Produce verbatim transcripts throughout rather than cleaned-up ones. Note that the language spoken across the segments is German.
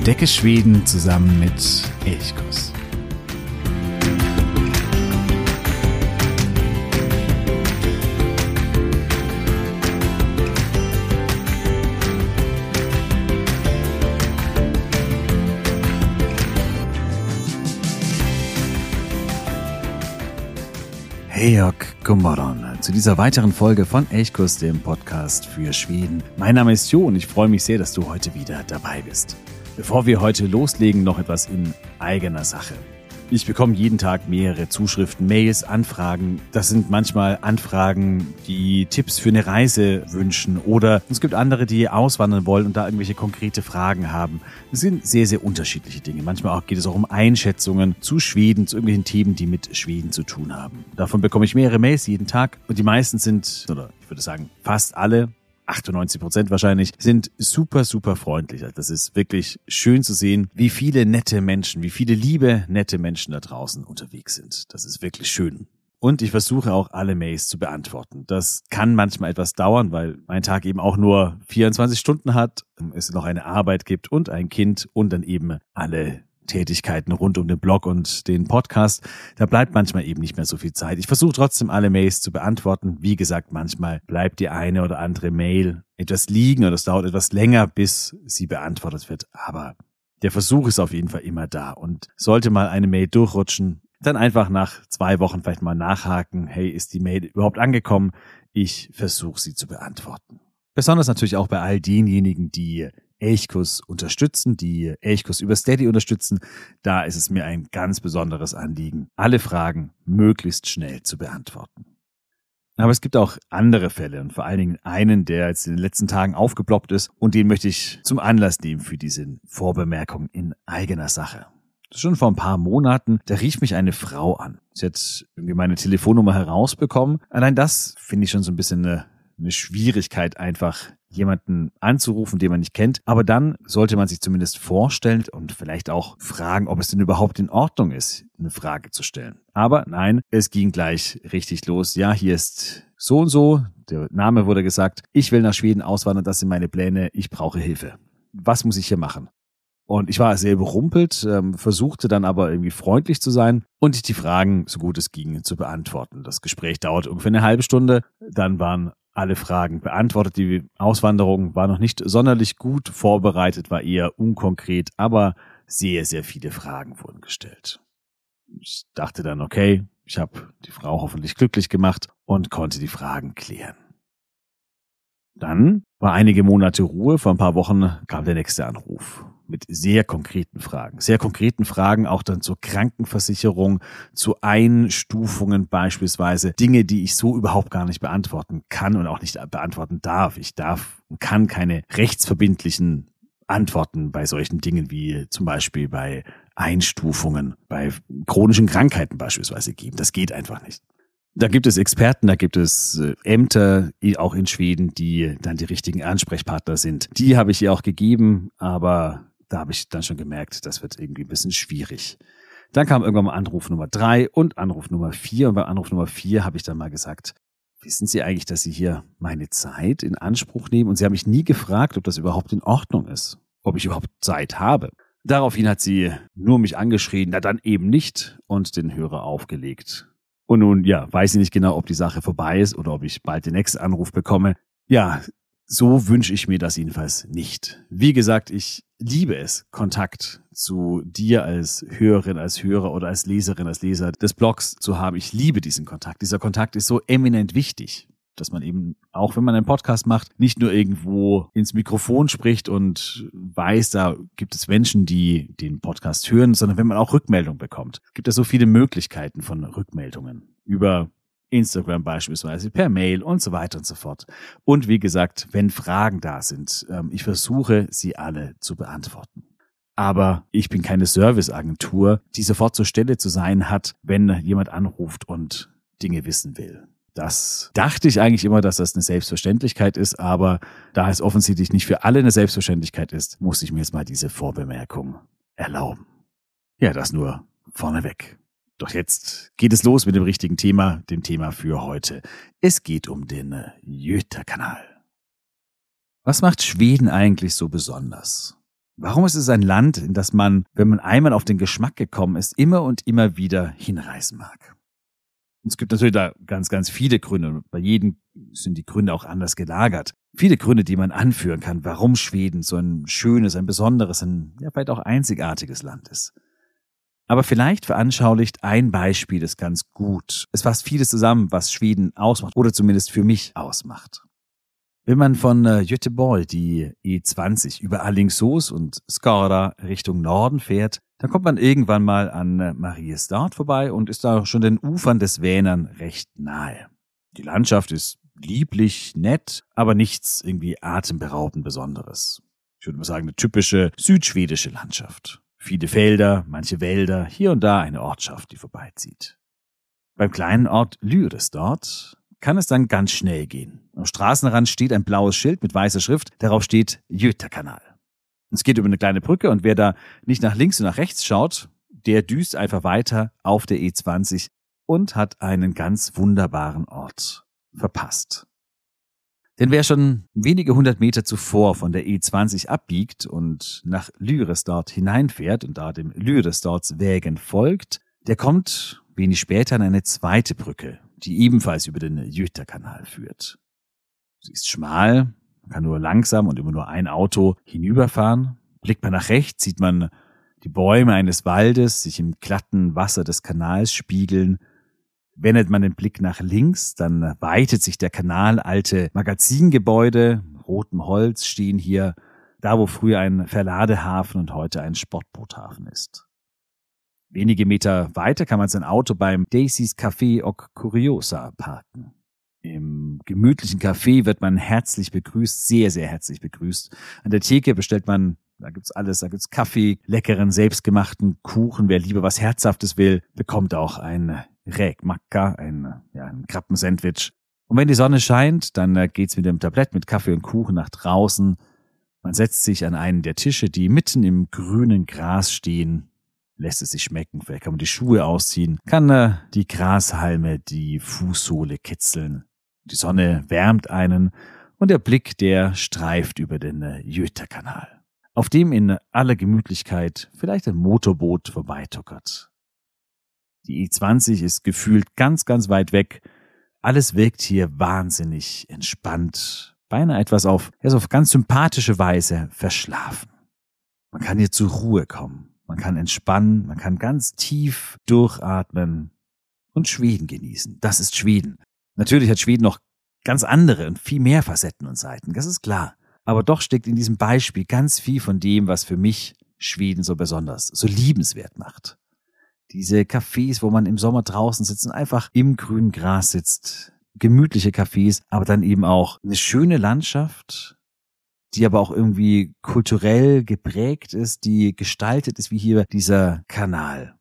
Entdecke Schweden zusammen mit Elchkuss. Hey Jörg, guten Morgen zu dieser weiteren Folge von Elchkuss, dem Podcast für Schweden. Mein Name ist Jo und ich freue mich sehr, dass du heute wieder dabei bist. Bevor wir heute loslegen, noch etwas in eigener Sache. Ich bekomme jeden Tag mehrere Zuschriften, Mails, Anfragen. Das sind manchmal Anfragen, die Tipps für eine Reise wünschen, oder es gibt andere, die auswandern wollen und da irgendwelche konkrete Fragen haben. Es sind sehr, sehr unterschiedliche Dinge. Manchmal auch geht es auch um Einschätzungen zu Schweden, zu irgendwelchen Themen, die mit Schweden zu tun haben. Davon bekomme ich mehrere Mails jeden Tag und die meisten sind, oder ich würde sagen fast alle, achtundneunzig Prozent wahrscheinlich, sind super, super freundlich. Das ist wirklich schön zu sehen, wie viele nette Menschen, wie viele liebe, nette Menschen da draußen unterwegs sind. Das ist wirklich schön. Und ich versuche auch alle Mails zu beantworten. Das kann manchmal etwas dauern, weil mein Tag eben auch nur vierundzwanzig Stunden hat, es noch eine Arbeit gibt und ein Kind und dann eben alle Tätigkeiten rund um den Blog und den Podcast. Da bleibt manchmal eben nicht mehr so viel Zeit. Ich versuche trotzdem alle Mails zu beantworten. Wie gesagt, manchmal bleibt die eine oder andere Mail etwas liegen oder es dauert etwas länger, bis sie beantwortet wird. Aber der Versuch ist auf jeden Fall immer da. Und sollte mal eine Mail durchrutschen, dann einfach nach zwei Wochen vielleicht mal nachhaken. Hey, ist die Mail überhaupt angekommen? Ich versuche sie zu beantworten. Besonders natürlich auch bei all denjenigen, die Elchkuss unterstützen, die Elchkuss über Steady unterstützen. Da ist es mir ein ganz besonderes Anliegen, alle Fragen möglichst schnell zu beantworten. Aber es gibt auch andere Fälle und vor allen Dingen einen, der jetzt in den letzten Tagen aufgeploppt ist und den möchte ich zum Anlass nehmen für diese Vorbemerkung in eigener Sache. Schon vor ein paar Monaten, da rief mich eine Frau an. Sie hat irgendwie meine Telefonnummer herausbekommen. Allein das finde ich schon so ein bisschen eine, eine Schwierigkeit, einfach jemanden anzurufen, den man nicht kennt. Aber dann sollte man sich zumindest vorstellen und vielleicht auch fragen, ob es denn überhaupt in Ordnung ist, eine Frage zu stellen. Aber nein, es ging gleich richtig los. Ja, hier ist so und so, der Name wurde gesagt, ich will nach Schweden auswandern, das sind meine Pläne, ich brauche Hilfe. Was muss ich hier machen? Und ich war sehr überrumpelt, ähm, versuchte dann aber irgendwie freundlich zu sein und die Fragen, so gut es ging, zu beantworten. Das Gespräch dauert ungefähr eine halbe Stunde. Dann waren alle Fragen beantwortet. Die Auswanderung war noch nicht sonderlich gut vorbereitet, war eher unkonkret, aber sehr, sehr viele Fragen wurden gestellt. Ich dachte dann, okay, ich habe die Frau hoffentlich glücklich gemacht und konnte die Fragen klären. Dann war einige Monate Ruhe. Vor ein paar Wochen kam der nächste Anruf mit sehr konkreten Fragen. Sehr konkreten Fragen auch dann zur Krankenversicherung, zu Einstufungen beispielsweise. Dinge, die ich so überhaupt gar nicht beantworten kann und auch nicht beantworten darf. Ich darf und kann keine rechtsverbindlichen Antworten bei solchen Dingen wie zum Beispiel bei Einstufungen, bei chronischen Krankheiten beispielsweise geben. Das geht einfach nicht. Da gibt es Experten, da gibt es Ämter, auch in Schweden, die dann die richtigen Ansprechpartner sind. Die habe ich ihr auch gegeben, aber da habe ich dann schon gemerkt, das wird irgendwie ein bisschen schwierig. Dann kam irgendwann mal Anruf Nummer drei und Anruf Nummer vier. Und bei Anruf Nummer vier habe ich dann mal gesagt, wissen Sie eigentlich, dass Sie hier meine Zeit in Anspruch nehmen? Und sie haben mich nie gefragt, ob das überhaupt in Ordnung ist, ob ich überhaupt Zeit habe. Daraufhin hat sie nur mich angeschrien, na dann eben nicht, und den Hörer aufgelegt. Und nun, ja, weiß ich nicht genau, ob die Sache vorbei ist oder ob ich bald den nächsten Anruf bekomme. Ja, so wünsche ich mir das jedenfalls nicht. Wie gesagt, ich liebe es, Kontakt zu dir als Hörerin, als Hörer oder als Leserin, als Leser des Blogs zu haben. Ich liebe diesen Kontakt. Dieser Kontakt ist so eminent wichtig, dass man eben, auch wenn man einen Podcast macht, nicht nur irgendwo ins Mikrofon spricht und weiß, da gibt es Menschen, die den Podcast hören, sondern wenn man auch Rückmeldung bekommt. Gibt es so viele Möglichkeiten von Rückmeldungen über Instagram beispielsweise, per Mail und so weiter und so fort. Und wie gesagt, wenn Fragen da sind, ich versuche, sie alle zu beantworten. Aber ich bin keine Serviceagentur, die sofort zur Stelle zu sein hat, wenn jemand anruft und Dinge wissen will. Das dachte ich eigentlich immer, dass das eine Selbstverständlichkeit ist, aber da es offensichtlich nicht für alle eine Selbstverständlichkeit ist, muss ich mir jetzt mal diese Vorbemerkung erlauben. Ja, das nur vorneweg. Doch jetzt geht es los mit dem richtigen Thema, dem Thema für heute. Es geht um den Göta Kanal. Was macht Schweden eigentlich so besonders? Warum ist es ein Land, in das man, wenn man einmal auf den Geschmack gekommen ist, immer und immer wieder hinreisen mag? Es gibt natürlich da ganz, ganz viele Gründe. Bei jedem sind die Gründe auch anders gelagert. Viele Gründe, die man anführen kann, warum Schweden so ein schönes, ein besonderes, ein ja vielleicht auch einzigartiges Land ist. Aber vielleicht veranschaulicht ein Beispiel das ganz gut. Es fasst vieles zusammen, was Schweden ausmacht oder zumindest für mich ausmacht. Wenn man von Göteborg die E zwanzig über Alingsås und Skara Richtung Norden fährt, dann kommt man irgendwann mal an Mariestad vorbei und ist da schon den Ufern des Vänern recht nahe. Die Landschaft ist lieblich, nett, aber nichts irgendwie atemberaubend Besonderes. Ich würde mal sagen, eine typische südschwedische Landschaft. Viele Felder, manche Wälder, hier und da eine Ortschaft, die vorbeizieht. Beim kleinen Ort Lyres dort kann es dann ganz schnell gehen. Am Straßenrand steht ein blaues Schild mit weißer Schrift, darauf steht Götakanal. Es geht über eine kleine Brücke und wer da nicht nach links und nach rechts schaut, der düst einfach weiter auf der E zwanzig und hat einen ganz wunderbaren Ort verpasst. Denn wer schon wenige hundert Meter zuvor von der E zwanzig abbiegt und nach Lyres dort hineinfährt und da dem Lyres dorts Wägen folgt, der kommt wenig später an eine zweite Brücke, die ebenfalls über den Götakanal führt. Sie ist schmal, man kann nur langsam und immer nur ein Auto hinüberfahren. Blickt man nach rechts, sieht man die Bäume eines Waldes sich im glatten Wasser des Kanals spiegeln. Wendet man den Blick nach links, dann weitet sich der Kanal. Alte Magazingebäude, rotem Holz stehen hier, da wo früher ein Verladehafen und heute ein Sportboothafen ist. Wenige Meter weiter kann man sein Auto beim Daisys Café och Curiosa parken. Im gemütlichen Café wird man herzlich begrüßt, sehr, sehr herzlich begrüßt. An der Theke bestellt man, da gibt's alles, da gibt's Kaffee, leckeren, selbstgemachten Kuchen. Wer lieber was Herzhaftes will, bekommt auch ein Räkmacka, ein, ja, ein Krabbensandwich. Und wenn die Sonne scheint, dann geht's mit dem Tablett mit Kaffee und Kuchen nach draußen. Man setzt sich an einen der Tische, die mitten im grünen Gras stehen, lässt es sich schmecken. Vielleicht kann man die Schuhe ausziehen, kann äh, die Grashalme die Fußsohle kitzeln. Die Sonne wärmt einen und der Blick, der streift über den äh, Götakanal, auf dem in aller Gemütlichkeit vielleicht ein Motorboot vorbeituckert. Die E zwanzig ist gefühlt ganz, ganz weit weg. Alles wirkt hier wahnsinnig entspannt, beinahe etwas auf, also auf ganz sympathische Weise verschlafen. Man kann hier zur Ruhe kommen, man kann entspannen, man kann ganz tief durchatmen und Schweden genießen. Das ist Schweden. Natürlich hat Schweden noch ganz andere und viel mehr Facetten und Seiten, das ist klar. Aber doch steckt in diesem Beispiel ganz viel von dem, was für mich Schweden so besonders, so liebenswert macht. Diese Cafés, wo man im Sommer draußen sitzt und einfach im grünen Gras sitzt. Gemütliche Cafés, aber dann eben auch eine schöne Landschaft, die aber auch irgendwie kulturell geprägt ist, die gestaltet ist wie hier dieser Kanal.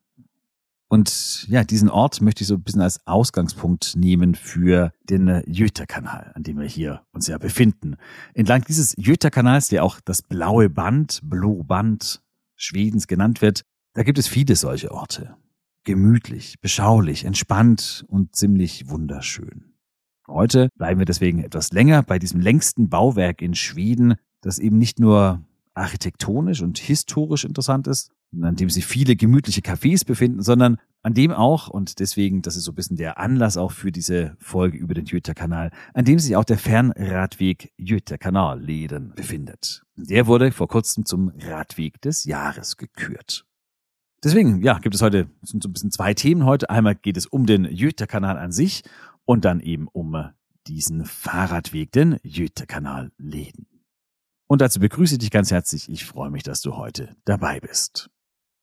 Und ja, diesen Ort möchte ich so ein bisschen als Ausgangspunkt nehmen für den Götakanal, an dem wir hier uns ja befinden. Entlang dieses Götakanals, der auch das blaue Band, Blå Band Schwedens genannt wird, da gibt es viele solche Orte. Gemütlich, beschaulich, entspannt und ziemlich wunderschön. Heute bleiben wir deswegen etwas länger bei diesem längsten Bauwerk in Schweden, das eben nicht nur architektonisch und historisch interessant ist, an dem sich viele gemütliche Cafés befinden, sondern an dem auch, und deswegen, das ist so ein bisschen der Anlass auch für diese Folge über den Götakanal, an dem sich auch der Fernradweg Götakanalleden befindet. Der wurde vor kurzem zum Radweg des Jahres gekürt. Deswegen, ja, gibt es heute, sind so ein bisschen zwei Themen heute. Einmal geht es um den Götakanal an sich und dann eben um diesen Fahrradweg, den Götakanalleden. Und dazu begrüße ich dich ganz herzlich. Ich freue mich, dass du heute dabei bist.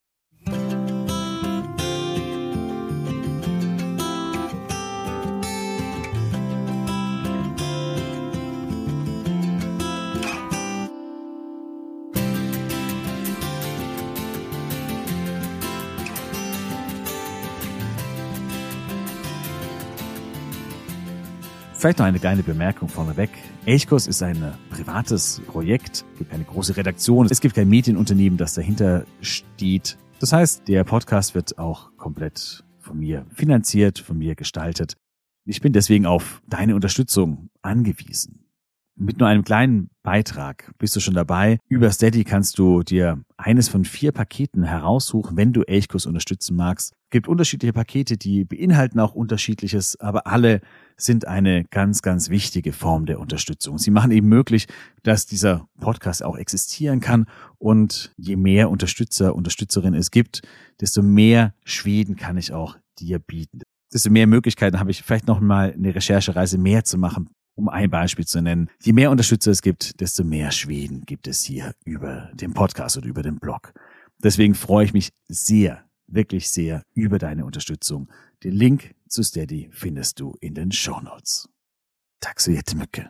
Vielleicht noch eine kleine Bemerkung vorneweg. Elchkurs ist ein privates Projekt, es gibt keine große Redaktion, es gibt kein Medienunternehmen, das dahinter steht. Das heißt, der Podcast wird auch komplett von mir finanziert, von mir gestaltet. Ich bin deswegen auf deine Unterstützung angewiesen. Mit nur einem kleinen Beitrag. Bist du schon dabei? Über Steady kannst du dir eines von vier Paketen heraussuchen, wenn du Elchkurs unterstützen magst. Es gibt unterschiedliche Pakete, die beinhalten auch Unterschiedliches, aber alle sind eine ganz, ganz wichtige Form der Unterstützung. Sie machen eben möglich, dass dieser Podcast auch existieren kann, und je mehr Unterstützer, Unterstützerinnen es gibt, desto mehr Schweden kann ich auch dir bieten. Desto mehr Möglichkeiten habe ich, vielleicht noch mal eine Recherchereise mehr zu machen, um ein Beispiel zu nennen. Je mehr Unterstützer es gibt, desto mehr Schweden gibt es hier über den Podcast oder über den Blog. Deswegen freue ich mich sehr, wirklich sehr über deine Unterstützung. Den Link zu Steady findest du in den Shownotes. Tack så jättemycket.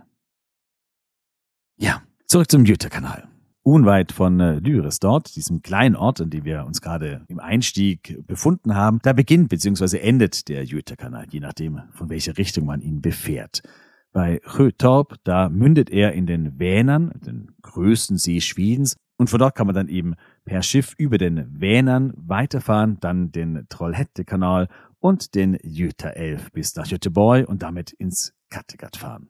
Ja, zurück zum Göta-Kanal. Unweit von Lyres dort, diesem kleinen Ort, an dem wir uns gerade im Einstieg befunden haben, da beginnt bzw. endet der Göta-Kanal, je nachdem, von welcher Richtung man ihn befährt. Bei Sjötorp, da mündet er in den Vänern, den größten See Schwedens, und von dort kann man dann eben per Schiff über den Vänern weiterfahren, dann den Trollhätte-Kanal und den Götaälv bis nach Göteborg und damit ins Kattegat fahren.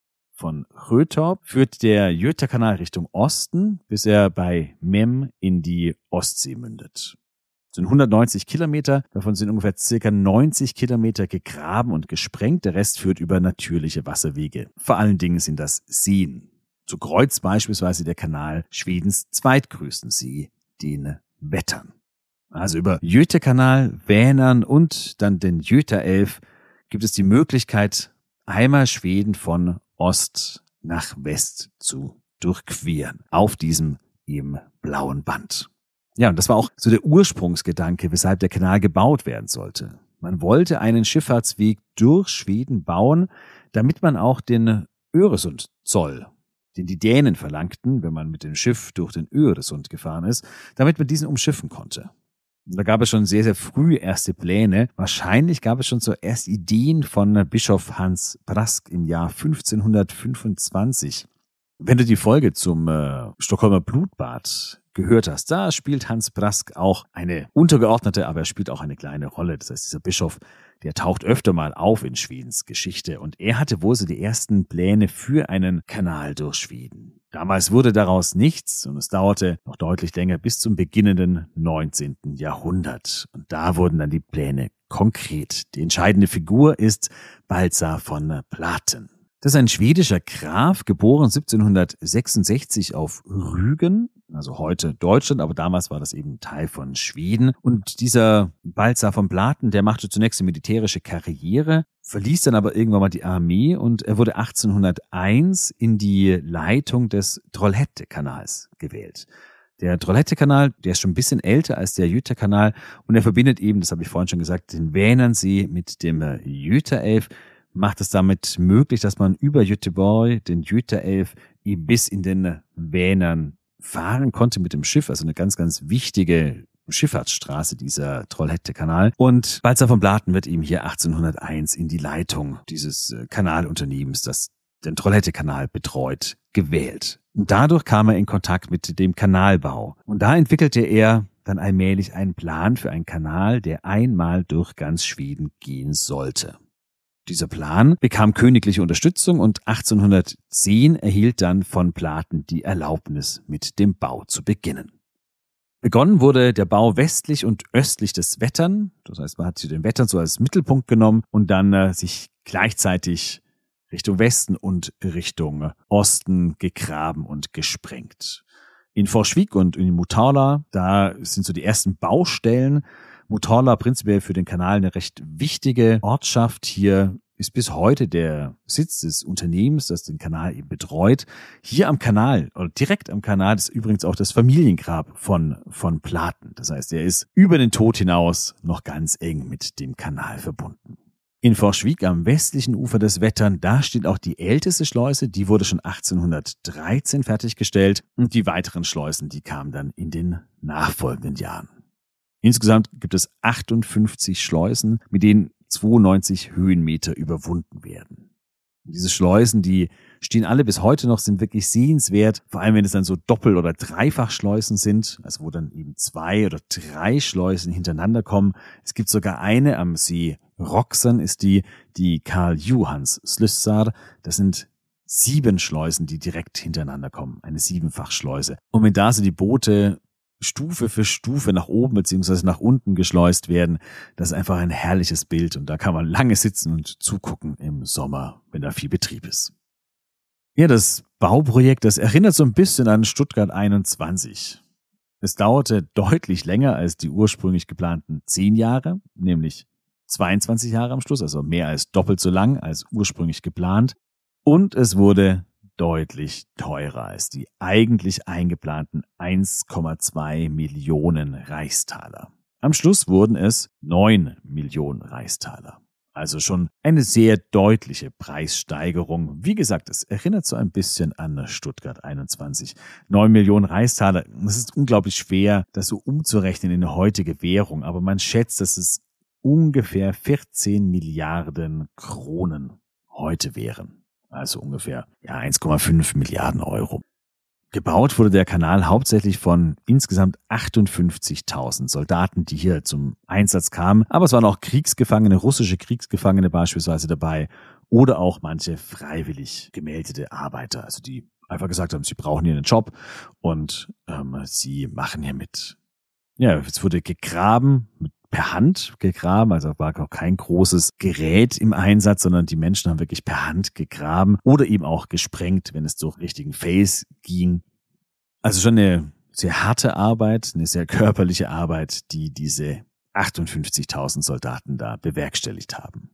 Von Sjötorp führt der Göta-Kanal Richtung Osten, bis er bei Mem in die Ostsee mündet. Das sind hundertneunzig Kilometer, davon sind ungefähr circa neunzig Kilometer gegraben und gesprengt, der Rest führt über natürliche Wasserwege. Vor allen Dingen sind das Seen. So kreuzt beispielsweise der Kanal Schwedens zweitgrößten See, den Vättern. Also über Göta-Kanal, Vänern und dann den Götaälv gibt es die Möglichkeit, einmal Schweden von Ost nach West zu durchqueren, auf diesem eben blauen Band. Ja, und das war auch so der Ursprungsgedanke, weshalb der Kanal gebaut werden sollte. Man wollte einen Schifffahrtsweg durch Schweden bauen, damit man auch den Öresundzoll, den die Dänen verlangten, wenn man mit dem Schiff durch den Öresund gefahren ist, damit man diesen umschiffen konnte. Da gab es schon sehr, sehr früh erste Pläne. Wahrscheinlich gab es schon zuerst Ideen von Bischof Hans Brask im Jahr fünfzehnhundertfünfundzwanzig. Wenn du die Folge zum äh, Stockholmer Blutbad gehört hast, da spielt Hans Brask auch eine untergeordnete, aber er spielt auch eine kleine Rolle. Das heißt, dieser Bischof, der taucht öfter mal auf in Schwedens Geschichte, und er hatte wohl so die ersten Pläne für einen Kanal durch Schweden. Damals wurde daraus nichts, und es dauerte noch deutlich länger bis zum beginnenden neunzehnten Jahrhundert. Und da wurden dann die Pläne konkret. Die entscheidende Figur ist Baltzar von Platen. Das ist ein schwedischer Graf, geboren siebzehnhundertsechsundsechzig auf Rügen, also heute Deutschland, aber damals war das eben Teil von Schweden. Und dieser Baltzar von Platen, der machte zunächst eine militärische Karriere, verließ dann aber irgendwann mal die Armee, und er wurde achtzehnhunderteins in die Leitung des Trollhätte-Kanals gewählt. Der Trollhätte-Kanal, der ist schon ein bisschen älter als der Göta-Kanal, und er verbindet eben, das habe ich vorhin schon gesagt, den Vänernsee mit dem Götaälv, macht es damit möglich, dass man über Göteborg, den Götaälv, bis in den Vänern fahren konnte mit dem Schiff, also eine ganz, ganz wichtige Schifffahrtsstraße, dieser Trollhätte-Kanal. Und Baltzar von Platen wird eben hier achtzehnhunderteins in die Leitung dieses Kanalunternehmens, das den Trollhätte-Kanal betreut, gewählt. Und dadurch kam er in Kontakt mit dem Kanalbau. Und da entwickelte er dann allmählich einen Plan für einen Kanal, der einmal durch ganz Schweden gehen sollte. Dieser Plan bekam königliche Unterstützung, und achtzehnhundertzehn erhielt dann von Platen die Erlaubnis, mit dem Bau zu beginnen. Begonnen wurde der Bau westlich und östlich des Vättern. Das heißt, man hat sich den Vättern so als Mittelpunkt genommen und dann äh, sich gleichzeitig Richtung Westen und Richtung Osten gegraben und gesprengt. In Forsvik und in Motala, da sind so die ersten Baustellen. Motala prinzipiell für den Kanal eine recht wichtige Ortschaft. Hier ist bis heute der Sitz des Unternehmens, das den Kanal eben betreut. Hier am Kanal, oder direkt am Kanal, ist übrigens auch das Familiengrab von, von Platen. Das heißt, er ist über den Tod hinaus noch ganz eng mit dem Kanal verbunden. In Forsvik am westlichen Ufer des Vättern, da steht auch die älteste Schleuse, die wurde schon achtzehnhundertdreizehn fertiggestellt, und die weiteren Schleusen, die kamen dann in den nachfolgenden Jahren. Insgesamt gibt es achtundfünfzig Schleusen, mit denen zweiundneunzig Höhenmeter überwunden werden. Und diese Schleusen, die stehen alle bis heute noch, sind wirklich sehenswert, vor allem wenn es dann so Doppel- oder Dreifachschleusen sind, also wo dann eben zwei oder drei Schleusen hintereinander kommen. Es gibt sogar eine am See Roxen, ist die, die Karl Johans Slussar. Das sind sieben Schleusen, die direkt hintereinander kommen, eine Siebenfachschleuse. Und wenn da so die Boote Stufe für Stufe nach oben beziehungsweise nach unten geschleust werden, das ist einfach ein herrliches Bild und da kann man lange sitzen und zugucken im Sommer, wenn da viel Betrieb ist. Ja, das Bauprojekt, das erinnert so ein bisschen an Stuttgart einundzwanzig. Es dauerte deutlich länger als die ursprünglich geplanten zehn Jahre, nämlich zweiundzwanzig Jahre am Schluss, also mehr als doppelt so lang als ursprünglich geplant. Und es wurde deutlich teurer als die eigentlich eingeplanten eins Komma zwei Millionen Reichstaler. Am Schluss wurden es neun Millionen Reichstaler. Also schon eine sehr deutliche Preissteigerung. Wie gesagt, es erinnert so ein bisschen an Stuttgart einundzwanzig. neun Millionen Reichstaler, das ist unglaublich schwer, das so umzurechnen in eine heutige Währung. Aber man schätzt, dass es ungefähr vierzehn Milliarden Kronen heute wären. Also ungefähr ja, eins Komma fünf Milliarden Euro. Gebaut wurde der Kanal hauptsächlich von insgesamt achtundfünfzigtausend Soldaten, die hier zum Einsatz kamen. Aber es waren auch Kriegsgefangene, russische Kriegsgefangene beispielsweise dabei oder auch manche freiwillig gemeldete Arbeiter, also die einfach gesagt haben, sie brauchen hier einen Job und ähm, sie machen hier mit. Ja, es wurde gegraben, mit per Hand gegraben, also war auch kein großes Gerät im Einsatz, sondern die Menschen haben wirklich per Hand gegraben oder eben auch gesprengt, wenn es durch richtigen Fels ging. Also schon eine sehr harte Arbeit, eine sehr körperliche Arbeit, die diese achtundfünfzigtausend Soldaten da bewerkstelligt haben.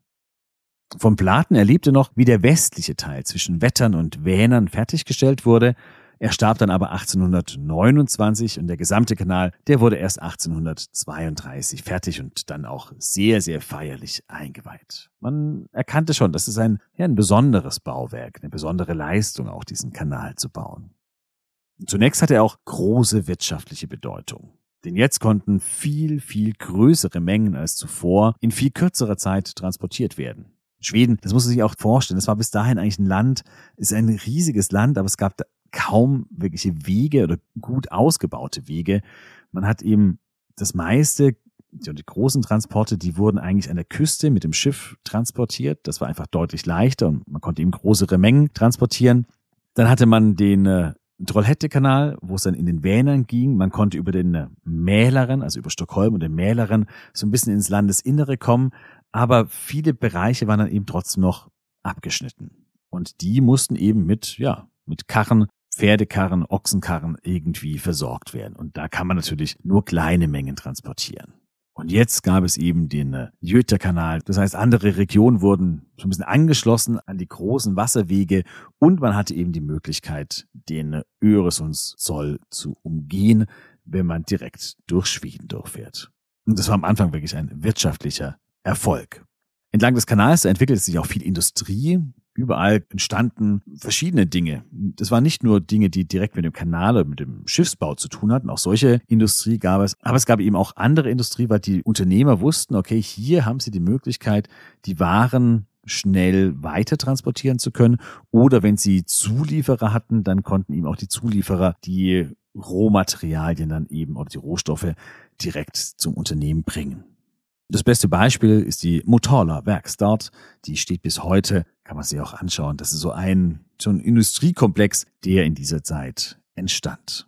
Von Platen erlebte noch, wie der westliche Teil zwischen Wettern und Vänern fertiggestellt wurde. Er starb dann aber achtzehnhundertneunundzwanzig und der gesamte Kanal, der wurde erst achtzehnhundertzweiunddreißig fertig und dann auch sehr, sehr feierlich eingeweiht. Man erkannte schon, das ist ein, ja, ein besonderes Bauwerk, eine besondere Leistung, auch diesen Kanal zu bauen. Und zunächst hatte er auch große wirtschaftliche Bedeutung. Denn jetzt konnten viel, viel größere Mengen als zuvor in viel kürzerer Zeit transportiert werden. Schweden, das muss man sich auch vorstellen, das war bis dahin eigentlich ein Land, ist ein riesiges Land, aber es gab kaum wirkliche Wege oder gut ausgebaute Wege. Man hat eben das meiste, die großen Transporte, die wurden eigentlich an der Küste mit dem Schiff transportiert. Das war einfach deutlich leichter und man konnte eben größere Mengen transportieren. Dann hatte man den äh, Trollhätte-Kanal, wo es dann in den Vänern ging. Man konnte über den äh, Mälaren, also über Stockholm und den Mälaren, so ein bisschen ins Landesinnere kommen. Aber viele Bereiche waren dann eben trotzdem noch abgeschnitten. Und die mussten eben mit, ja, mit Karren, Pferdekarren, Ochsenkarren irgendwie versorgt werden. Und da kann man natürlich nur kleine Mengen transportieren. Und jetzt gab es eben den äh, Göta-Kanal. Das heißt, andere Regionen wurden so ein bisschen angeschlossen an die großen Wasserwege und man hatte eben die Möglichkeit, den äh, Öresundszoll zu umgehen, wenn man direkt durch Schweden durchfährt. Und das war am Anfang wirklich ein wirtschaftlicher Erfolg. Entlang des Kanals entwickelte sich auch viel Industrie. Überall entstanden verschiedene Dinge. Das waren nicht nur Dinge, die direkt mit dem Kanal oder mit dem Schiffsbau zu tun hatten. Auch solche Industrie gab es. Aber es gab eben auch andere Industrie, weil die Unternehmer wussten, okay, hier haben sie die Möglichkeit, die Waren schnell weiter transportieren zu können. Oder wenn sie Zulieferer hatten, dann konnten eben auch die Zulieferer die Rohmaterialien dann eben oder die Rohstoffe direkt zum Unternehmen bringen. Das beste Beispiel ist die Motala Werkstad. Die steht bis heute, kann man sich auch anschauen. Das ist so ein, so ein Industriekomplex, der in dieser Zeit entstand.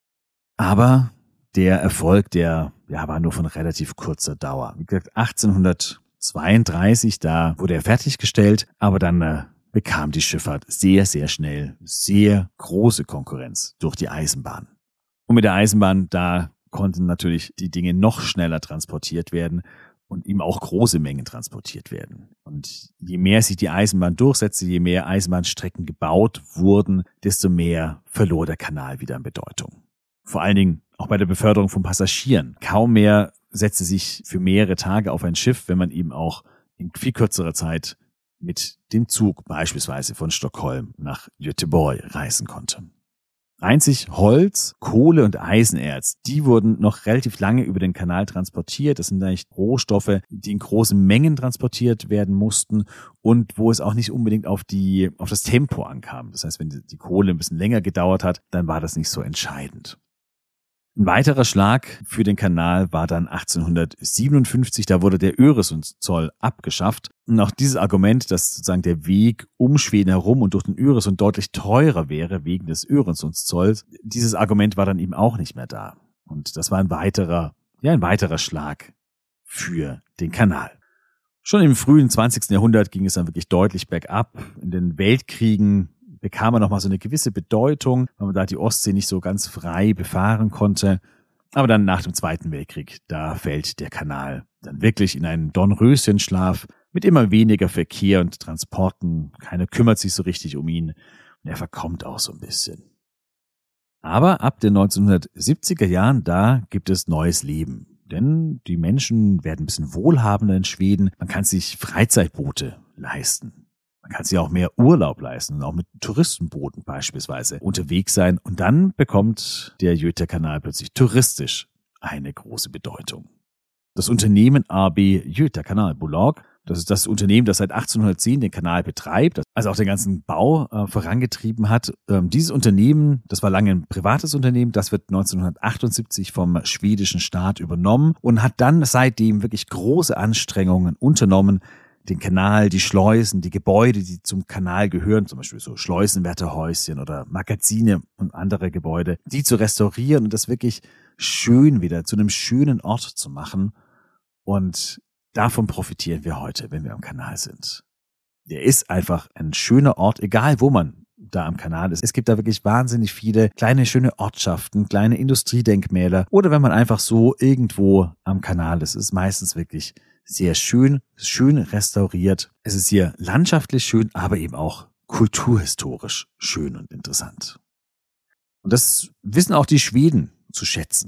Aber der Erfolg, der ja, war nur von relativ kurzer Dauer. Wie gesagt, achtzehnhundertzweiunddreißig, da wurde er fertiggestellt, aber dann äh, bekam die Schifffahrt sehr, sehr schnell sehr große Konkurrenz durch die Eisenbahn. Und mit der Eisenbahn, da konnten natürlich die Dinge noch schneller transportiert werden und eben auch große Mengen transportiert werden. Und je mehr sich die Eisenbahn durchsetzte, je mehr Eisenbahnstrecken gebaut wurden, desto mehr verlor der Kanal wieder an Bedeutung. Vor allen Dingen auch bei der Beförderung von Passagieren. Kaum mehr setzte sich für mehrere Tage auf ein Schiff, wenn man eben auch in viel kürzerer Zeit mit dem Zug beispielsweise von Stockholm nach Göteborg reisen konnte. Einzig Holz, Kohle und Eisenerz, die wurden noch relativ lange über den Kanal transportiert. Das sind eigentlich Rohstoffe, die in großen Mengen transportiert werden mussten und wo es auch nicht unbedingt auf die, auf das Tempo ankam. Das heißt, wenn die Kohle ein bisschen länger gedauert hat, dann war das nicht so entscheidend. Ein weiterer Schlag für den Kanal war dann achtzehnhundertsiebenundfünfzig, da wurde der Öresundzoll abgeschafft. Und auch dieses Argument, dass sozusagen der Weg um Schweden herum und durch den Öresund deutlich teurer wäre wegen des Öresundszolls, dieses Argument war dann eben auch nicht mehr da. Und das war ein weiterer, ja, ein weiterer Schlag für den Kanal. Schon im frühen zwanzigsten Jahrhundert ging es dann wirklich deutlich bergab. In den Weltkriegen bekam er nochmal so eine gewisse Bedeutung, weil man da die Ostsee nicht so ganz frei befahren konnte. Aber dann nach dem Zweiten Weltkrieg, da fällt der Kanal dann wirklich in einen Dornröschenschlaf mit immer weniger Verkehr und Transporten. Keiner kümmert sich so richtig um ihn und er verkommt auch so ein bisschen. Aber ab den neunzehnhundertsiebziger Jahren, da gibt es neues Leben. Denn die Menschen werden ein bisschen wohlhabender in Schweden. Man kann sich Freizeitboote leisten. Man kann sich auch mehr Urlaub leisten und auch mit Touristenbooten beispielsweise unterwegs sein. Und dann bekommt der Götakanal plötzlich touristisch eine große Bedeutung. Das Unternehmen A B Götakanalbolag, das ist das Unternehmen, das seit achtzehnhundertzehn den Kanal betreibt, also auch den ganzen Bau äh, vorangetrieben hat. Ähm, dieses Unternehmen, das war lange ein privates Unternehmen, das wird neunzehnhundertachtundsiebzig vom schwedischen Staat übernommen und hat dann seitdem wirklich große Anstrengungen unternommen, den Kanal, die Schleusen, die Gebäude, die zum Kanal gehören, zum Beispiel so Schleusenwärterhäuschen oder Magazine und andere Gebäude, die zu restaurieren und das wirklich schön wieder zu einem schönen Ort zu machen. Und davon profitieren wir heute, wenn wir am Kanal sind. Der ist einfach ein schöner Ort, egal wo man da am Kanal ist. Es gibt da wirklich wahnsinnig viele kleine, schöne Ortschaften, kleine Industriedenkmäler oder wenn man einfach so irgendwo am Kanal ist, ist es meistens wirklich sehr schön, schön restauriert. Es ist hier landschaftlich schön, aber eben auch kulturhistorisch schön und interessant. Und das wissen auch die Schweden zu schätzen.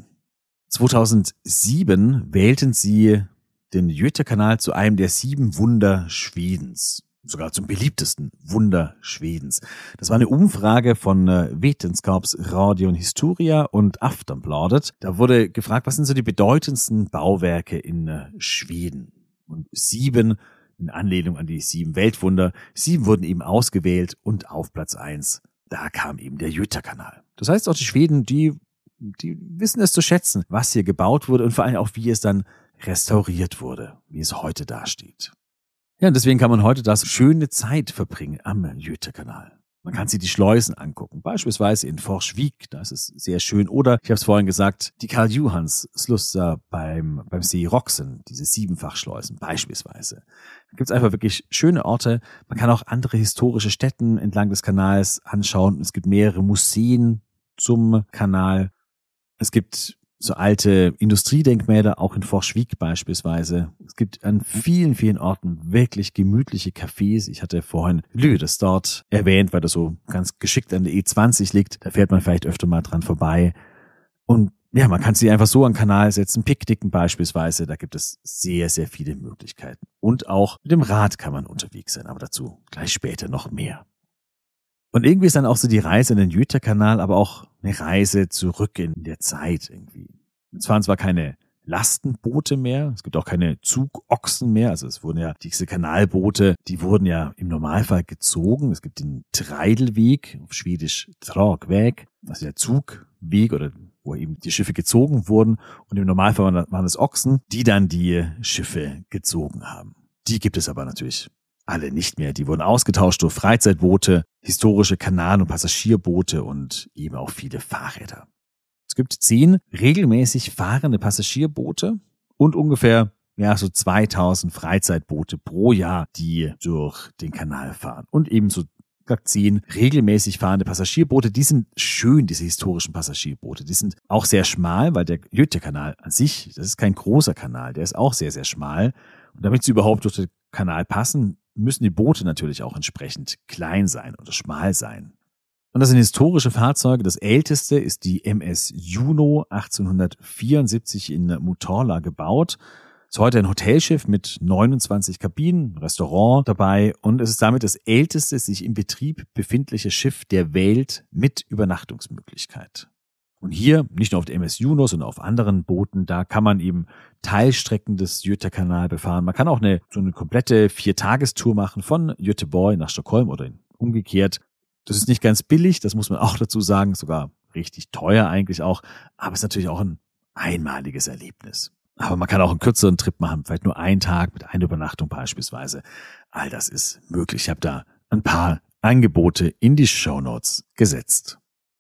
zweitausendsieben wählten sie den Götakanal zu einem der sieben Wunder Schwedens. Sogar zum beliebtesten Wunder Schwedens. Das war eine Umfrage von Vetenskapsradion Historia und Aftonbladet. Da wurde gefragt, was sind so die bedeutendsten Bauwerke in Schweden? Und sieben, in Anlehnung an die sieben Weltwunder, sieben wurden eben ausgewählt und auf Platz eins, da kam eben der Götakanal. Das heißt auch die Schweden, die, die wissen es zu schätzen, was hier gebaut wurde und vor allem auch, wie es dann restauriert wurde, wie es heute dasteht. Ja, und deswegen kann man heute da so schöne Zeit verbringen am Götakanal. Man kann sich die Schleusen angucken, beispielsweise in Forsvik, da ist es sehr schön. Oder, ich habe es vorhin gesagt, die Karl-Johans-Sluss beim, beim See Roxen, diese Siebenfachschleusen beispielsweise. Da gibt es einfach wirklich schöne Orte. Man kann auch andere historische Stätten entlang des Kanals anschauen. Es gibt mehrere Museen zum Kanal. Es gibt so alte Industriedenkmäler, auch in Forsvik beispielsweise. Es gibt an vielen, vielen Orten wirklich gemütliche Cafés. Ich hatte vorhin Lüdes dort erwähnt, weil das so ganz geschickt an der E zwanzig liegt. Da fährt man vielleicht öfter mal dran vorbei. Und ja, man kann sich einfach so an den Kanal setzen, picknicken beispielsweise. Da gibt es sehr, sehr viele Möglichkeiten. Und auch mit dem Rad kann man unterwegs sein, aber dazu gleich später noch mehr. Und irgendwie ist dann auch so die Reise in den Götakanal, aber auch eine Reise zurück in der Zeit irgendwie. Es fahren zwar keine Lastenboote mehr, es gibt auch keine Zugochsen mehr, also es wurden ja diese Kanalboote, die wurden ja im Normalfall gezogen. Es gibt den Treidelweg, auf Schwedisch Tragweg, also der Zugweg oder wo eben die Schiffe gezogen wurden und im Normalfall waren es Ochsen, die dann die Schiffe gezogen haben. Die gibt es aber natürlich alle nicht mehr. Die wurden ausgetauscht durch Freizeitboote, historische Kanal- und Passagierboote und eben auch viele Fahrräder. Es gibt zehn regelmäßig fahrende Passagierboote und ungefähr ja so zweitausend Freizeitboote pro Jahr, die durch den Kanal fahren. Und eben so zehn regelmäßig fahrende Passagierboote. Die sind schön, diese historischen Passagierboote. Die sind auch sehr schmal, weil der Götakanal an sich, das ist kein großer Kanal, der ist auch sehr, sehr schmal. Und damit sie überhaupt durch den Kanal passen, müssen die Boote natürlich auch entsprechend klein sein oder schmal sein. Und das sind historische Fahrzeuge. Das älteste ist die M S Juno, achtzehnhundertvierundsiebzig in Motala gebaut. Ist heute ein Hotelschiff mit neunundzwanzig Kabinen, Restaurant dabei und es ist damit das älteste sich im Betrieb befindliche Schiff der Welt mit Übernachtungsmöglichkeit. Und hier, nicht nur auf der M S Juno, sondern auf anderen Booten, da kann man eben Teilstrecken des Götakanal befahren. Man kann auch eine so eine komplette Viertagestour machen von Göteborg nach Stockholm oder umgekehrt. Das ist nicht ganz billig, das muss man auch dazu sagen, sogar richtig teuer eigentlich auch, aber es ist natürlich auch ein einmaliges Erlebnis. Aber man kann auch einen kürzeren Trip machen, vielleicht nur einen Tag mit einer Übernachtung beispielsweise. All das ist möglich. Ich habe da ein paar Angebote in die Shownotes gesetzt.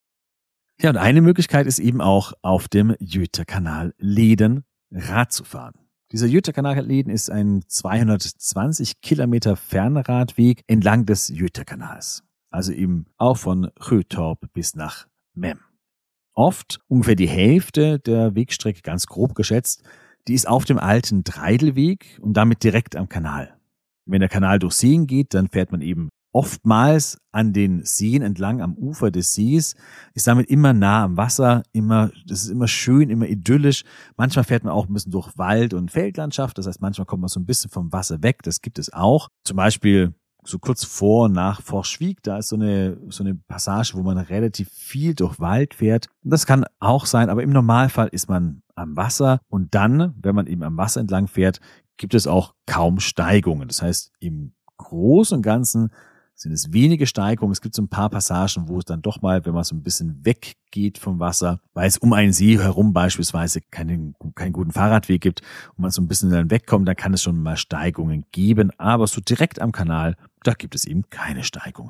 Ja, und eine Möglichkeit ist eben auch auf dem Göta-Kanal Leden Rad zu fahren. Dieser Göta-Kanal Leden ist ein zweihundertzwanzig Kilometer Fernradweg entlang des Göta-Kanals. Also eben auch von Sjötorp bis nach Mem. Oft ungefähr die Hälfte der Wegstrecke, ganz grob geschätzt, die ist auf dem alten Dreidelweg und damit direkt am Kanal. Wenn der Kanal durch Seen geht, dann fährt man eben oftmals an den Seen entlang am Ufer des Sees, ist damit immer nah am Wasser, immer, das ist immer schön, immer idyllisch. Manchmal fährt man auch ein bisschen durch Wald- und Feldlandschaft, das heißt, manchmal kommt man so ein bisschen vom Wasser weg, das gibt es auch. Zum Beispiel so kurz vor und nach Forschwiek, da ist so eine, so eine Passage, wo man relativ viel durch Wald fährt. Und das kann auch sein, aber im Normalfall ist man am Wasser und dann, wenn man eben am Wasser entlang fährt, gibt es auch kaum Steigungen. Das heißt, im Großen und Ganzen sind es wenige Steigungen. Es gibt so ein paar Passagen, wo es dann doch mal, wenn man so ein bisschen weggeht vom Wasser, weil es um einen See herum beispielsweise keinen, keinen guten Fahrradweg gibt und man so ein bisschen dann wegkommt, dann kann es schon mal Steigungen geben. Aber so direkt am Kanal, da gibt es eben keine Steigungen.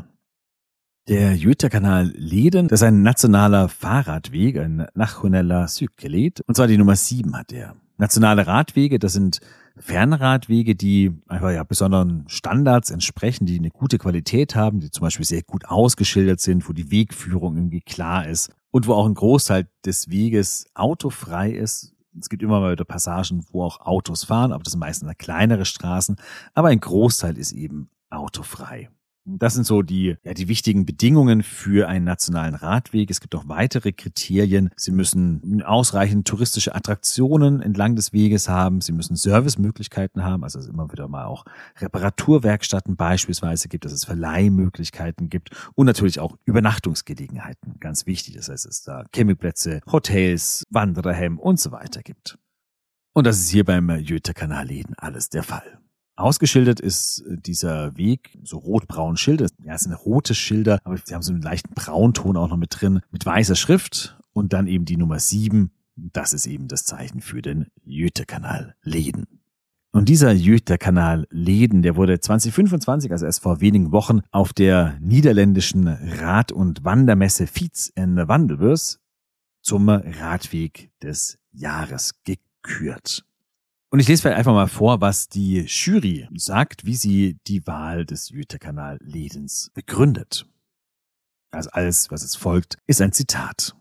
Der Göta-Kanal Leden, das ist ein nationaler Fahrradweg, ein nationaler Cykelet, und zwar die Nummer sieben hat der. Nationale Radwege, das sind Fernradwege, die einfach ja besonderen Standards entsprechen, die eine gute Qualität haben, die zum Beispiel sehr gut ausgeschildert sind, wo die Wegführung irgendwie klar ist und wo auch ein Großteil des Weges autofrei ist. Es gibt immer mal wieder Passagen, wo auch Autos fahren, aber das sind meistens kleinere Straßen, aber ein Großteil ist eben autofrei. Das sind so die, ja, die wichtigen Bedingungen für einen nationalen Radweg. Es gibt auch weitere Kriterien. Sie müssen ausreichend touristische Attraktionen entlang des Weges haben. Sie müssen Servicemöglichkeiten haben, also es immer wieder mal auch Reparaturwerkstätten beispielsweise gibt, dass es Verleihmöglichkeiten gibt und natürlich auch Übernachtungsgelegenheiten. Ganz wichtig, das heißt, dass es da Campingplätze, Hotels, Wandererhemmen und so weiter gibt. Und das ist hier beim Göta-Kanal Leden alles der Fall. Ausgeschildert ist dieser Weg, so rot-braun Schilder. Ja, es sind rote Schilder, aber sie haben so einen leichten Braunton auch noch mit drin, mit weißer Schrift und dann eben die Nummer sieben. Das ist eben das Zeichen für den Göta-Kanal Leden. Und dieser Göta-Kanal Leden, der wurde zwanzig fünfundzwanzig, also erst vor wenigen Wochen, auf der niederländischen Rad- und Wandermesse Fiets en Wandelbeurs zum Radweg des Jahres gekürt. Und ich lese vielleicht einfach mal vor, was die Jury sagt, wie sie die Wahl des Göta-Kanal Ledens begründet. Also alles, was es folgt, ist ein Zitat.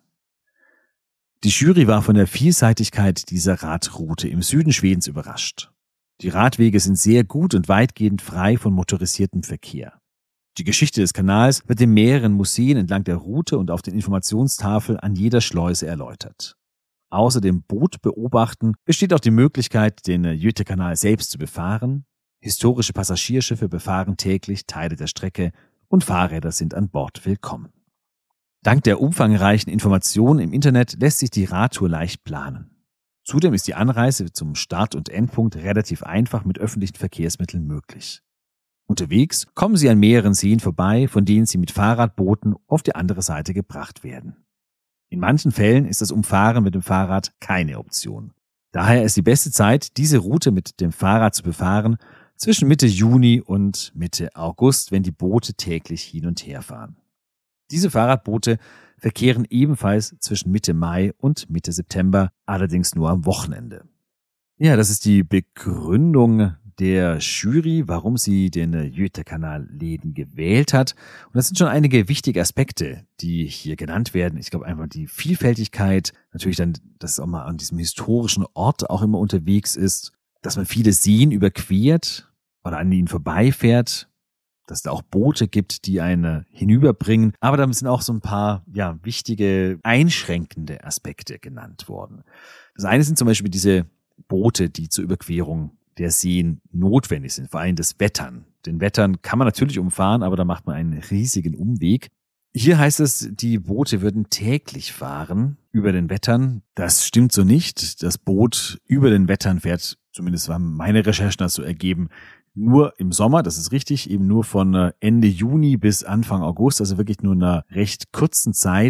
Die Jury war von der Vielseitigkeit dieser Radroute im Süden Schwedens überrascht. Die Radwege sind sehr gut und weitgehend frei von motorisiertem Verkehr. Die Geschichte des Kanals wird in mehreren Museen entlang der Route und auf den Informationstafeln an jeder Schleuse erläutert. Außer dem Boot beobachten besteht auch die Möglichkeit, den Göta-Kanal selbst zu befahren. Historische Passagierschiffe befahren täglich Teile der Strecke und Fahrräder sind an Bord willkommen. Dank der umfangreichen Informationen im Internet lässt sich die Radtour leicht planen. Zudem ist die Anreise zum Start- und Endpunkt relativ einfach mit öffentlichen Verkehrsmitteln möglich. Unterwegs kommen Sie an mehreren Seen vorbei, von denen Sie mit Fahrradbooten auf die andere Seite gebracht werden. In manchen Fällen ist das Umfahren mit dem Fahrrad keine Option. Daher ist die beste Zeit, diese Route mit dem Fahrrad zu befahren, zwischen Mitte Juni und Mitte August, wenn die Boote täglich hin und her fahren. Diese Fahrradboote verkehren ebenfalls zwischen Mitte Mai und Mitte September, allerdings nur am Wochenende. Ja, das ist die Begründung der Jury, warum sie den Göta-Kanal Leden gewählt hat. Und das sind schon einige wichtige Aspekte, die hier genannt werden. Ich glaube einfach die Vielfältigkeit, natürlich dann, dass es auch mal an diesem historischen Ort auch immer unterwegs ist, dass man viele Seen überquert oder an ihnen vorbeifährt, dass es da auch Boote gibt, die einen hinüberbringen. Aber da sind auch so ein paar ja wichtige einschränkende Aspekte genannt worden. Das eine sind zum Beispiel diese Boote, die zur Überquerung der Seen notwendig sind, vor allem das Wettern. Den Wettern kann man natürlich umfahren, aber da macht man einen riesigen Umweg. Hier heißt es, die Boote würden täglich fahren über den Wettern. Das stimmt so nicht. Das Boot über den Wettern fährt, zumindest haben meine Recherchen das so ergeben, nur im Sommer, das ist richtig, eben nur von Ende Juni bis Anfang August, also wirklich nur einer recht kurzen Zeit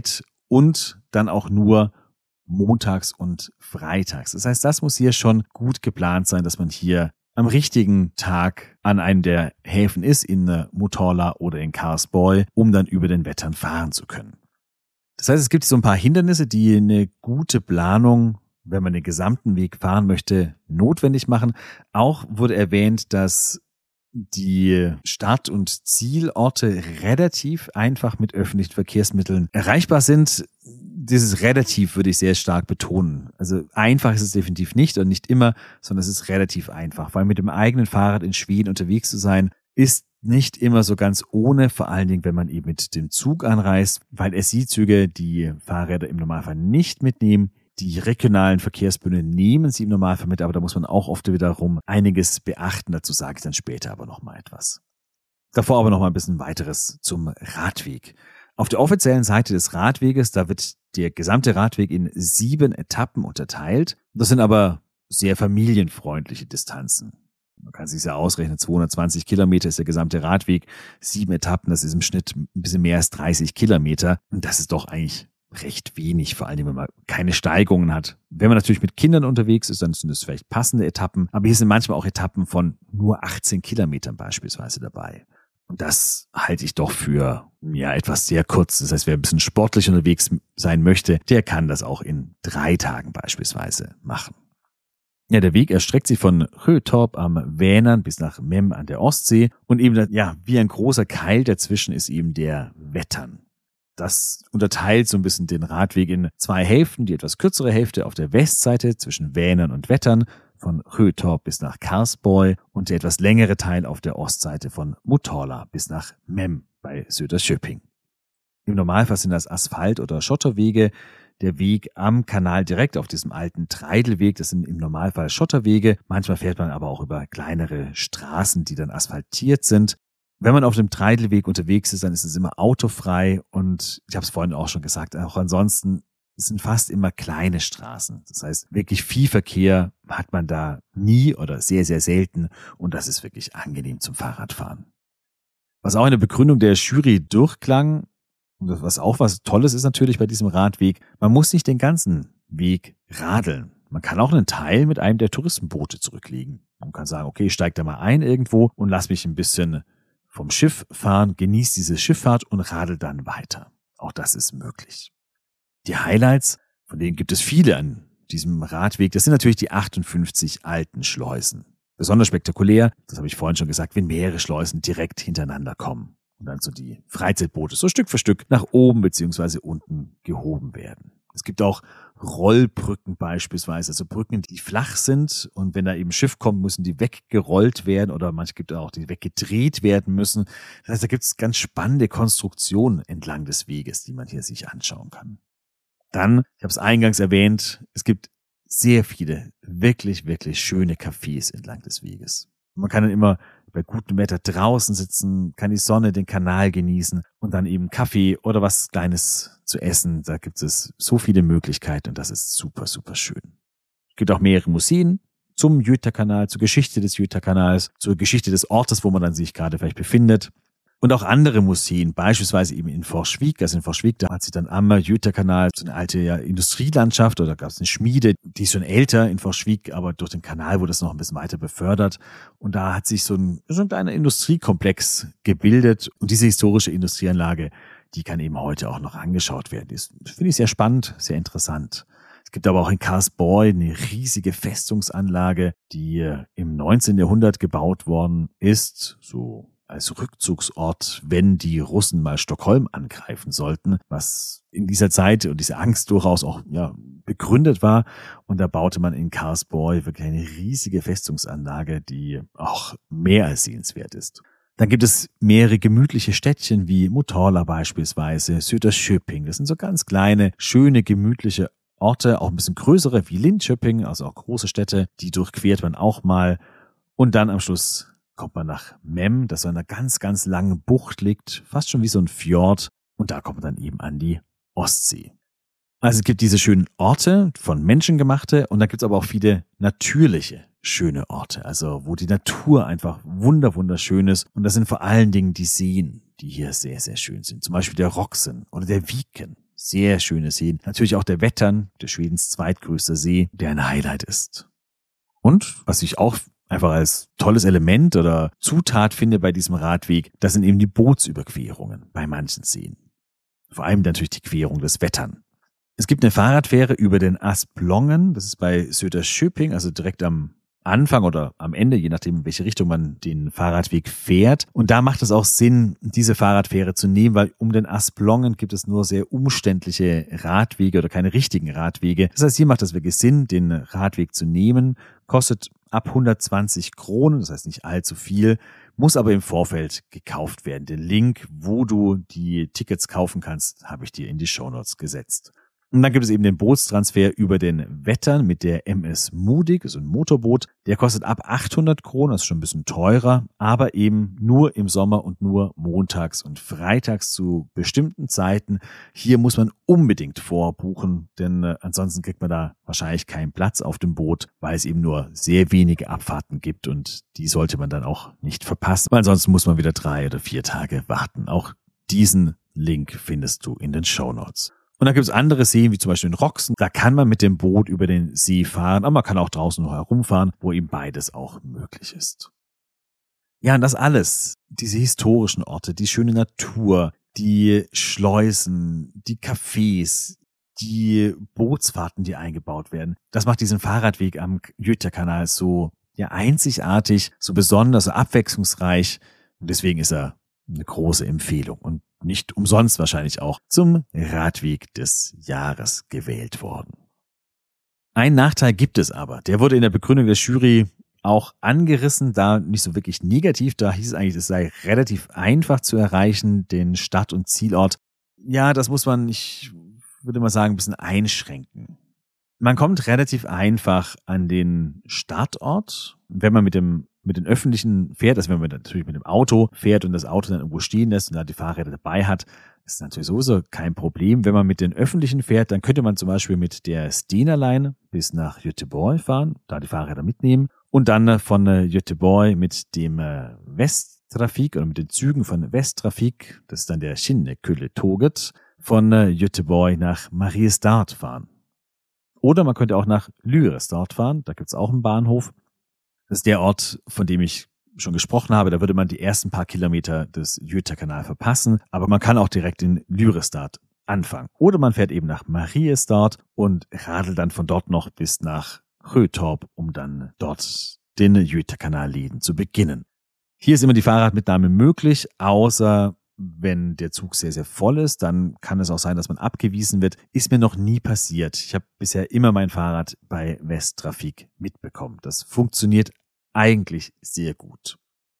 und dann auch nur montags und freitags. Das heißt, das muss hier schon gut geplant sein, dass man hier am richtigen Tag an einem der Häfen ist, in Motala oder in Karlsborg, um dann über den Wettern fahren zu können. Das heißt, es gibt so ein paar Hindernisse, die eine gute Planung, wenn man den gesamten Weg fahren möchte, notwendig machen. Auch wurde erwähnt, dass die Start- und Zielorte relativ einfach mit öffentlichen Verkehrsmitteln erreichbar sind. Dieses relativ würde ich sehr stark betonen. Also einfach ist es definitiv nicht und nicht immer, sondern es ist relativ einfach. Weil mit dem eigenen Fahrrad in Schweden unterwegs zu sein, ist nicht immer so ganz ohne, vor allen Dingen, wenn man eben mit dem Zug anreist, weil S I-Züge die Fahrräder im Normalfall nicht mitnehmen. Die regionalen Verkehrsbünde nehmen sie im Normalfall mit, aber da muss man auch oft wiederum einiges beachten. Dazu sage ich dann später aber noch mal etwas. Davor aber noch mal ein bisschen weiteres zum Radweg. Auf der offiziellen Seite des Radweges, da wird der gesamte Radweg in sieben Etappen unterteilt. Das sind aber sehr familienfreundliche Distanzen. Man kann sich ja ausrechnen, zweihundertzwanzig Kilometer ist der gesamte Radweg, sieben Etappen, das ist im Schnitt ein bisschen mehr als dreißig Kilometer. Und das ist doch eigentlich recht wenig, vor allem wenn man keine Steigungen hat. Wenn man natürlich mit Kindern unterwegs ist, dann sind es vielleicht passende Etappen, aber hier sind manchmal auch Etappen von nur achtzehn Kilometern beispielsweise dabei. Und das halte ich doch für ja etwas sehr kurz. Das heißt, wer ein bisschen sportlich unterwegs sein möchte, der kann das auch in drei Tagen beispielsweise machen. Ja, der Weg erstreckt sich von Sjötorp am Vänern bis nach Mem an der Ostsee und eben ja wie ein großer Keil dazwischen ist eben der Wettern. Das unterteilt so ein bisschen den Radweg in zwei Hälften. Die etwas kürzere Hälfte auf der Westseite zwischen Vänern und Wettern von Sjötorp bis nach Karlsborg und der etwas längere Teil auf der Ostseite von Motala bis nach Mem bei Söderköping. Im Normalfall sind das Asphalt- oder Schotterwege. Der Weg am Kanal direkt auf diesem alten Treidelweg, das sind im Normalfall Schotterwege. Manchmal fährt man aber auch über kleinere Straßen, die dann asphaltiert sind. Wenn man auf dem Treidelweg unterwegs ist, dann ist es immer autofrei und ich habe es vorhin auch schon gesagt, auch ansonsten sind fast immer kleine Straßen. Das heißt, wirklich viel Verkehr hat man da nie oder sehr, sehr selten und das ist wirklich angenehm zum Fahrradfahren. Was auch in der Begründung der Jury durchklang, was auch was Tolles ist natürlich bei diesem Radweg, man muss nicht den ganzen Weg radeln. Man kann auch einen Teil mit einem der Touristenboote zurücklegen. Man kann sagen, okay, ich steige da mal ein irgendwo und lass mich ein bisschen vom Schiff fahren, genießt diese Schifffahrt und radelt dann weiter. Auch das ist möglich. Die Highlights, von denen gibt es viele an diesem Radweg, das sind natürlich die achtundfünfzig alten Schleusen. Besonders spektakulär, das habe ich vorhin schon gesagt, wenn mehrere Schleusen direkt hintereinander kommen und dann so die Freizeitboote so Stück für Stück nach oben beziehungsweise unten gehoben werden. Es gibt auch Rollbrücken beispielsweise, also Brücken, die flach sind und wenn da eben Schiff kommt, müssen die weggerollt werden oder manche gibt es auch, die weggedreht werden müssen. Das heißt, da gibt es ganz spannende Konstruktionen entlang des Weges, die man hier sich anschauen kann. Dann, ich habe es eingangs erwähnt, es gibt sehr viele wirklich, wirklich schöne Cafés entlang des Weges. Man kann dann immer bei gutem Wetter draußen sitzen, kann die Sonne, den Kanal genießen und dann eben Kaffee oder was Kleines zu essen. Da gibt es so viele Möglichkeiten und das ist super, super schön. Es gibt auch mehrere Museen zum Göta-Kanal, zur Geschichte des Göta-Kanals, zur Geschichte des Ortes, wo man dann sich gerade vielleicht befindet. Und auch andere Museen, beispielsweise eben in Forsvik. Also in Forsvik, da hat sich dann am Göta-Kanal so eine alte ja, Industrielandschaft oder gab es eine Schmiede, die ist schon älter in Forsvik, aber durch den Kanal wurde es noch ein bisschen weiter befördert. Und da hat sich so ein, so ein kleiner Industriekomplex gebildet. Und diese historische Industrieanlage, die kann eben heute auch noch angeschaut werden. Das finde ich sehr spannend, sehr interessant. Es gibt aber auch in Karlsborg eine riesige Festungsanlage, die im neunzehnten Jahrhundert gebaut worden ist, so als Rückzugsort, wenn die Russen mal Stockholm angreifen sollten, was in dieser Zeit und diese Angst durchaus auch ja begründet war. Und da baute man in Karlsborg wirklich eine riesige Festungsanlage, die auch mehr als sehenswert ist. Dann gibt es mehrere gemütliche Städtchen wie Motala beispielsweise, Söderköping. Das sind so ganz kleine, schöne, gemütliche Orte, auch ein bisschen größere wie Linköping, also auch große Städte, die durchquert man auch mal. Und dann am Schluss kommt man nach Mem, das so in einer ganz, ganz langen Bucht liegt, fast schon wie so ein Fjord. Und da kommt man dann eben an die Ostsee. Also es gibt diese schönen Orte, von Menschen gemachte, und dann gibt es aber auch viele natürliche, schöne Orte, also wo die Natur einfach wunder, wunderschön ist. Und das sind vor allen Dingen die Seen, die hier sehr, sehr schön sind. Zum Beispiel der Roxen oder der Viken. sehr schöne Seen. Natürlich auch der Vättern, der Schwedens zweitgrößter See, der ein Highlight ist. Und was ich auch einfach als tolles Element oder Zutat finde bei diesem Radweg, das sind eben die Bootsüberquerungen bei manchen Seen. Vor allem natürlich die Querung des Vättern. Es gibt eine Fahrradfähre über den Asplongen, das ist bei Söderköping, also direkt am Anfang oder am Ende, je nachdem, in welche Richtung man den Fahrradweg fährt. Und da macht es auch Sinn, diese Fahrradfähre zu nehmen, weil um den Asplongen gibt es nur sehr umständliche Radwege oder keine richtigen Radwege. Das heißt, hier macht es wirklich Sinn, den Radweg zu nehmen. Kostet ab hundertzwanzig Kronen, das heißt nicht allzu viel, muss aber im Vorfeld gekauft werden. Den Link, wo du die Tickets kaufen kannst, habe ich dir in die Shownotes gesetzt. Und dann gibt es eben den Bootstransfer über den Vättern mit der M S Mudig, so ein Motorboot. Der kostet ab achthundert Kronen, das ist schon ein bisschen teurer, aber eben nur im Sommer und nur montags und freitags zu bestimmten Zeiten. Hier muss man unbedingt vorbuchen, denn äh, ansonsten kriegt man da wahrscheinlich keinen Platz auf dem Boot, weil es eben nur sehr wenige Abfahrten gibt und die sollte man dann auch nicht verpassen, weil ansonsten muss man wieder drei oder vier Tage warten. Auch diesen Link findest du in den Shownotes. Und dann gibt es andere Seen, wie zum Beispiel in Roxen. Da kann man mit dem Boot über den See fahren, aber man kann auch draußen noch herumfahren, wo eben beides auch möglich ist. Ja, und das alles, diese historischen Orte, die schöne Natur, die Schleusen, die Cafés, die Bootsfahrten, die eingebaut werden, das macht diesen Fahrradweg am Göta-Kanal so ja, einzigartig, so besonders, so abwechslungsreich. Und deswegen ist er eine große Empfehlung und nicht umsonst wahrscheinlich auch zum Radweg des Jahres gewählt worden. Ein Nachteil gibt es aber. Der wurde in der Begründung der Jury auch angerissen, da nicht so wirklich negativ. Da hieß es eigentlich, es sei relativ einfach zu erreichen, den Start- und Zielort. Ja, das muss man, ich würde mal sagen, ein bisschen einschränken. Man kommt relativ einfach an den Startort, wenn man mit dem mit den Öffentlichen fährt, also wenn man natürlich mit dem Auto fährt und das Auto dann irgendwo stehen lässt und da die Fahrräder dabei hat, ist natürlich sowieso kein Problem. Wenn man mit den Öffentlichen fährt, dann könnte man zum Beispiel mit der Stena Line bis nach Göteborg fahren, da die Fahrräder mitnehmen und dann von Göteborg mit dem Västtrafik oder mit den Zügen von Västtrafik, das ist dann der Kinnekulletåget, von Göteborg nach Mariestad fahren. Oder man könnte auch nach Lyrestad fahren, da gibt es auch einen Bahnhof. Das ist der Ort, von dem ich schon gesprochen habe. Da würde man die ersten paar Kilometer des Göta-Kanal verpassen. Aber man kann auch direkt in Lyrestad anfangen. Oder man fährt eben nach Mariestad und radelt dann von dort noch bis nach Sjötorp, um dann dort den Göta-Kanal-Lieden zu beginnen. Hier ist immer die Fahrradmitnahme möglich, außer wenn der Zug sehr, sehr voll ist. Dann kann es auch sein, dass man abgewiesen wird. Ist mir noch nie passiert. Ich habe bisher immer mein Fahrrad bei Västtrafik mitbekommen. Das funktioniert eigentlich sehr gut.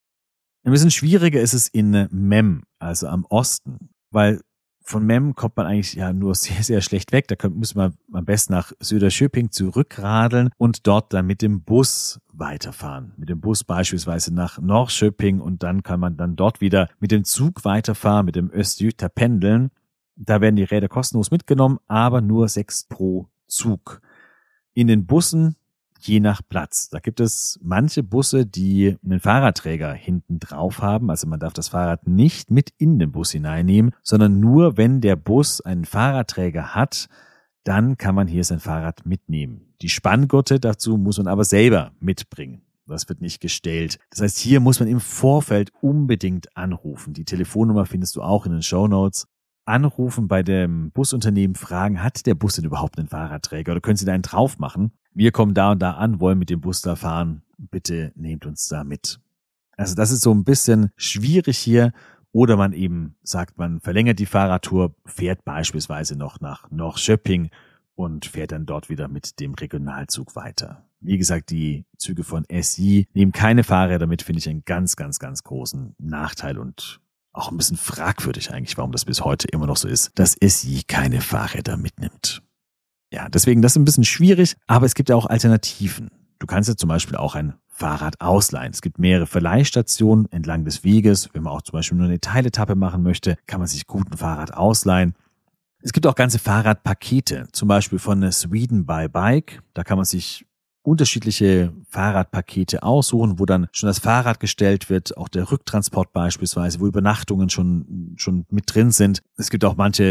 Ein bisschen schwieriger ist es in Mem, also am Osten, weil von Mem kommt man eigentlich ja nur sehr, sehr schlecht weg. Da muss man am besten nach Söderköping zurückradeln und dort dann mit dem Bus weiterfahren. Mit dem Bus beispielsweise nach Norrköping und dann kann man dann dort wieder mit dem Zug weiterfahren, mit dem Östgöta pendeln. Da werden die Räder kostenlos mitgenommen, aber nur sechs pro Zug. In den Bussen je nach Platz. Da gibt es manche Busse, die einen Fahrradträger hinten drauf haben. Also man darf das Fahrrad nicht mit in den Bus hineinnehmen, sondern nur wenn der Bus einen Fahrradträger hat, dann kann man hier sein Fahrrad mitnehmen. Die Spanngurte dazu muss man aber selber mitbringen. Das wird nicht gestellt. Das heißt, hier muss man im Vorfeld unbedingt anrufen. Die Telefonnummer findest du auch in den Shownotes. Anrufen bei dem Busunternehmen, fragen, hat der Bus denn überhaupt einen Fahrradträger oder können Sie da einen drauf machen? Wir kommen da und da an, wollen mit dem Bus da fahren. Bitte nehmt uns da mit. Also das ist so ein bisschen schwierig hier. Oder man eben sagt, man verlängert die Fahrradtour, fährt beispielsweise noch nach Norrköping und fährt dann dort wieder mit dem Regionalzug weiter. Wie gesagt, die Züge von S I nehmen keine Fahrräder mit, finde ich einen ganz, ganz, ganz großen Nachteil und auch ein bisschen fragwürdig eigentlich, warum das bis heute immer noch so ist, dass S I keine Fahrräder mitnimmt. Ja, deswegen das ist ein bisschen schwierig, aber es gibt ja auch Alternativen. Du kannst ja zum Beispiel auch ein Fahrrad ausleihen. Es gibt mehrere Verleihstationen entlang des Weges. Wenn man auch zum Beispiel nur eine Teiletappe machen möchte, kann man sich gut ein Fahrrad ausleihen. Es gibt auch ganze Fahrradpakete, zum Beispiel von Sweden by Bike. Da kann man sich unterschiedliche Fahrradpakete aussuchen, wo dann schon das Fahrrad gestellt wird, auch der Rücktransport beispielsweise, wo Übernachtungen schon schon mit drin sind. Es gibt auch manche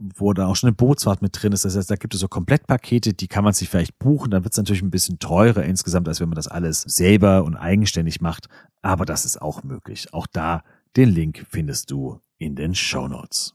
wo da auch schon eine Bootsfahrt mit drin ist. Das heißt, da gibt es so Komplettpakete, die kann man sich vielleicht buchen. Dann wird es natürlich ein bisschen teurer insgesamt, als wenn man das alles selber und eigenständig macht. Aber das ist auch möglich. Auch da, den Link findest du in den Shownotes.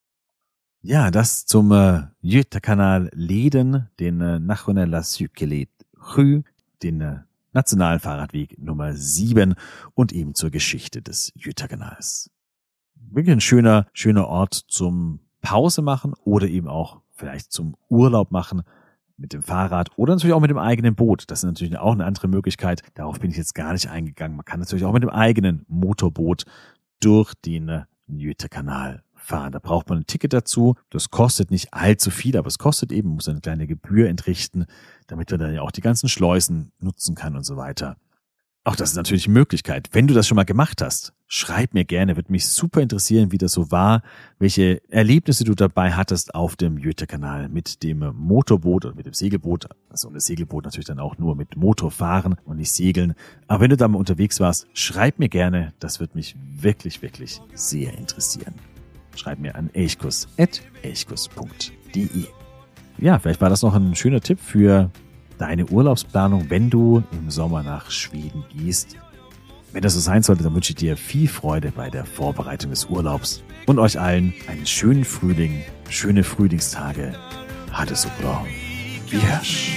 Ja, das zum äh, Götakanal Leden, den äh, Nationella Cykeled Rue, den äh, Nationalfahrradweg Nummer sieben und eben zur Geschichte des Götakanals. Wirklich ein schöner, schöner Ort zum Pause machen oder eben auch vielleicht zum Urlaub machen mit dem Fahrrad oder natürlich auch mit dem eigenen Boot. Das ist natürlich auch eine andere Möglichkeit. Darauf bin ich jetzt gar nicht eingegangen. Man kann natürlich auch mit dem eigenen Motorboot durch den Götakanal fahren. Da braucht man ein Ticket dazu. Das kostet nicht allzu viel, aber es kostet eben, muss eine kleine Gebühr entrichten, damit man dann ja auch die ganzen Schleusen nutzen kann und so weiter. Auch das ist natürlich eine Möglichkeit. Wenn du das schon mal gemacht hast, schreib mir gerne. Würde mich super interessieren, wie das so war, welche Erlebnisse du dabei hattest auf dem Götakanal mit dem Motorboot oder mit dem Segelboot. Also das Segelboot natürlich dann auch nur mit Motor fahren und nicht segeln. Aber wenn du da mal unterwegs warst, schreib mir gerne. Das würde mich wirklich, wirklich sehr interessieren. Schreib mir an elchkuss at elchkuss punkt de. Ja, vielleicht war das noch ein schöner Tipp für deine Urlaubsplanung, wenn du im Sommer nach Schweden gehst. Wenn das so sein sollte, dann wünsche ich dir viel Freude bei der Vorbereitung des Urlaubs und euch allen einen schönen Frühling, schöne Frühlingstage. Ha det så bra. Vi hörs.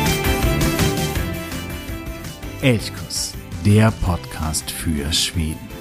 Elchkuss, der Podcast für Schweden.